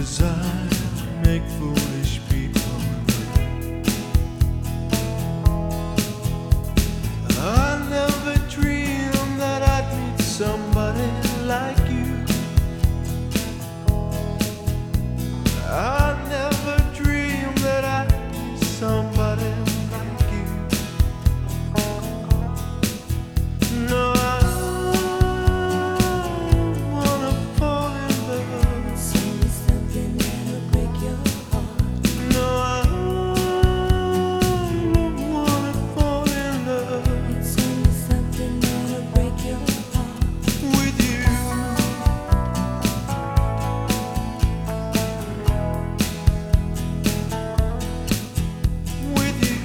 desire to make foolish people. I never dreamed that I'd meet somebody like you. I never dreamed that I'd meet somebody like you. No, I don't wanna fall in love. Say something that'll break your heart. No, I don't wanna fall in love It's only something that'll break your heart. with you. With you.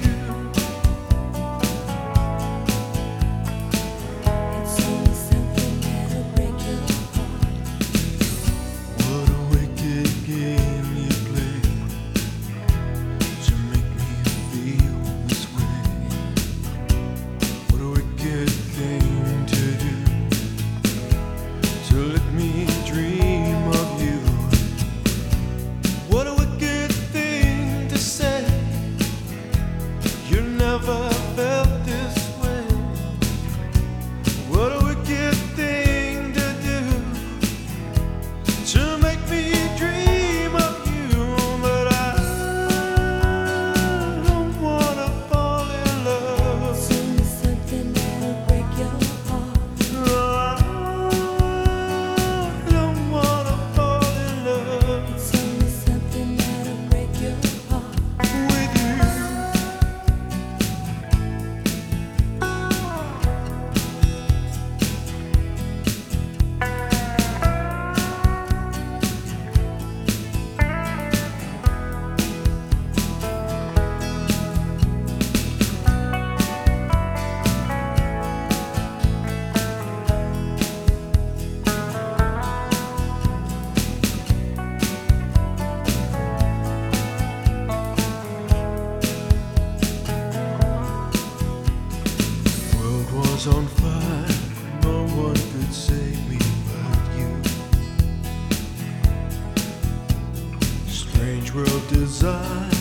It's only something that'll break your heart. What a wicked game you play to make me feel this way. What a wicked thing to do, to let me dream of you. What a wicked thing to say. You never felt this way. What a wicked thing to do, to make me dream of you. But I don't wanna fall in love. It's only something that'll break your heart. No, I don't wanna fall in love It's only something that'll break your heart. with you. World was on fire, no one could save me but you. Strange world desire